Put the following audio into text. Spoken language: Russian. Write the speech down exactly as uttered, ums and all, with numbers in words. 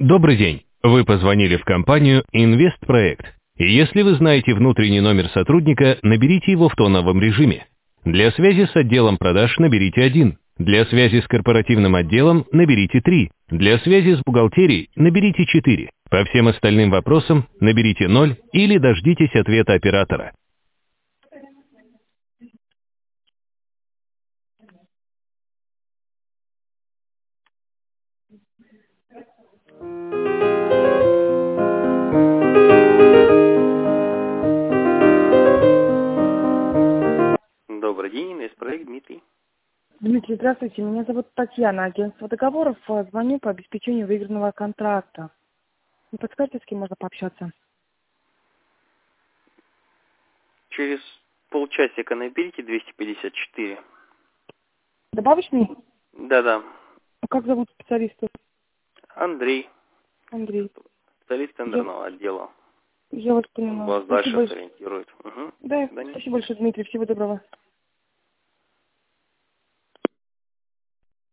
Добрый день. Вы позвонили в компанию «Инвестпроект». Если вы знаете внутренний номер сотрудника, наберите его в тоновом режиме. Для связи с отделом продаж наберите один. Для связи с корпоративным отделом наберите три. Для связи с бухгалтерией наберите четыре. По всем остальным вопросам наберите ноль или дождитесь ответа оператора. Добрый день, инвестпроект Дмитрий. Дмитрий, здравствуйте. Меня зовут Татьяна, агентство договоров. Звоню по обеспечению выигранного контракта. Не подскажете, с кем можно пообщаться? Через полчасика наберите двести пятьдесят четыре. Добавочный? Да-да. А как зовут специалиста? Андрей, Андрей. специалист Я, тендерного отдела. я вас Он поняла. вас Спасибо дальше большое. сориентирует. Угу. Да, До свидания. спасибо большое, Дмитрий. Всего доброго.